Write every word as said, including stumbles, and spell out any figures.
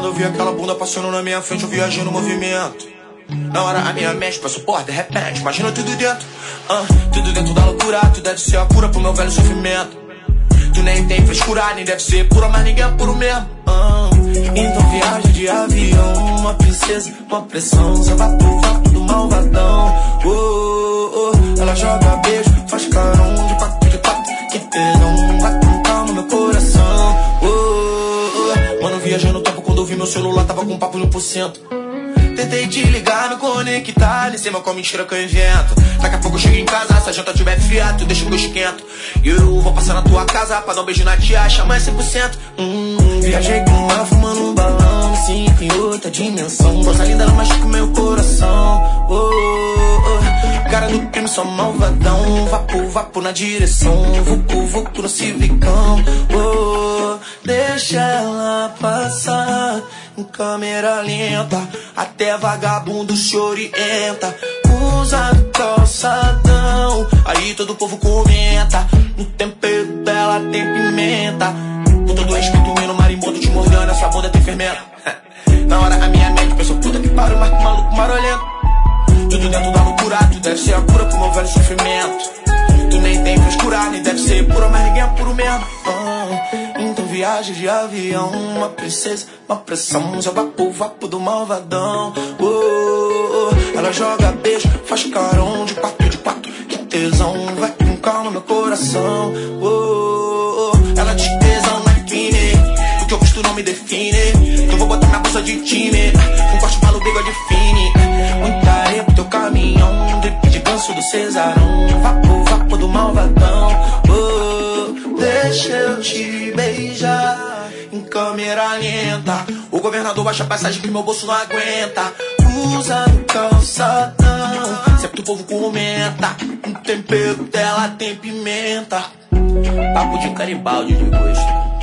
Quando eu vi aquela bunda passando na minha frente, eu viajei no movimento. Na hora a minha mente passou por de repente, imagina tudo dentro, uh, tudo dentro da loucura. Tu deve ser a cura pro meu velho sofrimento. Tu nem tem frescura, nem deve ser pura, mas ninguém é puro mesmo, uh. Então viaja de avião, uma princesa, uma pressão. Só vai pro vapo do malvadão, oh, oh, oh. Ela joga beijo, faz carão de quatro de quatro. Que tesão, vai com calma no meu coração, oh, oh, oh. Mano, viajei no tempo quando eu vi meu celular, tava com papo de um por cento. Tentei te ligar, me conectar, nem sei mal qual mentira que eu invento. Daqui a pouco eu chego em casa, se a janta tiver fiado, tu deixa que eu esquento. E eu vou passar na tua casa pra dar um beijo na tia, chama cem por cento. Hum, viajei com ela fumando um balão, me sinto em outra dimensão. Rosa linda, ela machuca o meu coração, oh, oh. Cara do crime, só malvadão. Vapo, vapo na direção, vucu, vucu no civicão, oh. Deixa ela passar em câmera lenta, até vagabundo se orienta. Usa calçadão, aí todo o povo comenta. No tempero dela tem pimenta. Com todo respeito, no marimbondo te mordendo, essa bunda tem fermento. Na hora a minha mente pensou, puta que pariu, mas que maluco marolento. Tudo dentro da loucura, tu deve ser a cura pro meu velho sofrimento. Tu nem tem frescura, nem deve ser pura, mas ninguém é puro mesmo, uh. Então viagem de avião, uma princesa, uma pressão. Seu vapo, vapo do malvadão, oh, oh, oh. Ela joga beijo, faz carão de quatro de quatro. Que tesão, vai com calma no meu coração, oh, oh, oh. Ela de tesão na quine, o que eu gosto não me define. Então vou botar minha bolsa de time, com corte malo, bigode fine. Muita areia pro teu caminhão, drip de ganso do Cesarão. Vapo, vapo do malvadão, oh, deixa eu te beijar em câmera lenta. O governador baixa a passagem que meu bolso não aguenta. Usa no calçadão, sempre o povo comenta. O tempero dela tem pimenta. Papo de Garibaldi de gosto.